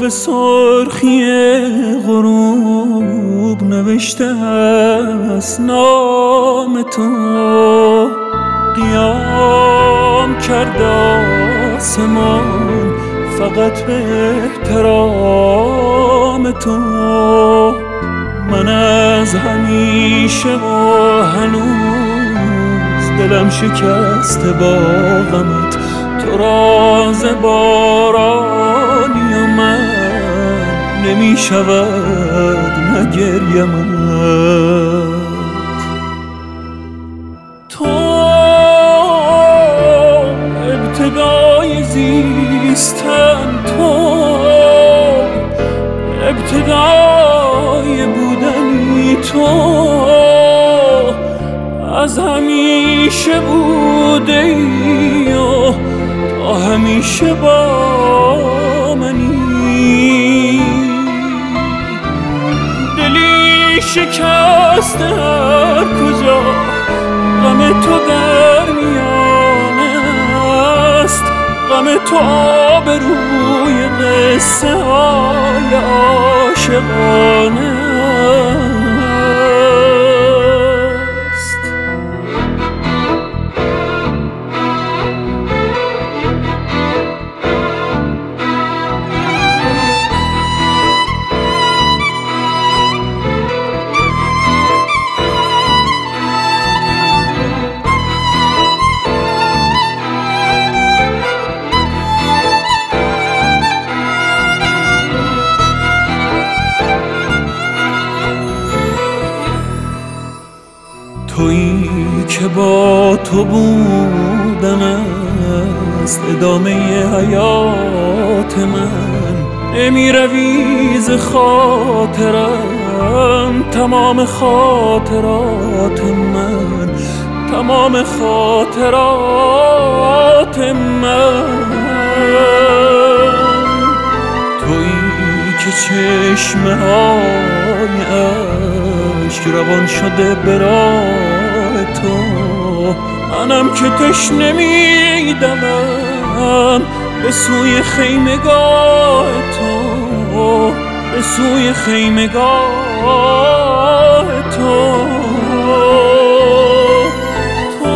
به سرخی غروب نوشته است نام تو، قیام کرد آسمان فقط به احترام تو. من از همیشه و هنوز دلم شکسته با غمت، تو راز بارانی و من نمی شود نگریمت. تو ابتدای زیستن، تو ابتدای بودنی، تو از همیشه بوده ای و تا همیشه با منی. دلی شکسته هر کجا غم تو در میانه است، غم تو آبروی قصه های عاشقانه است. تویی که با تو بودن است ادامه حیات من، نمی روی ز خاطرم تمام خاطرات من، تمام خاطرات من. تویی که چشمه های اشک روان شده به راه تو، منم که تشنه میدمم به سوی خیمگاه تو، به سوی خیمگاه تو. تو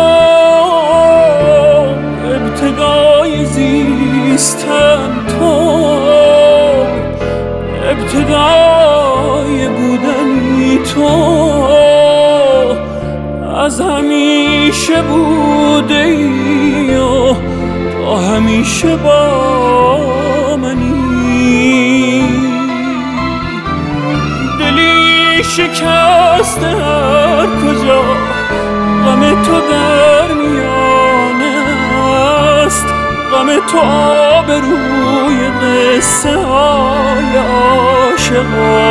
ابتدای زیستن، تو ابتدای بودنی، تو از همیشه بوده ای و تا همیشه با منی. دلی شکسته هر کجا غم تو در میانه است، غم تو آبروی قصه های عاشقانه.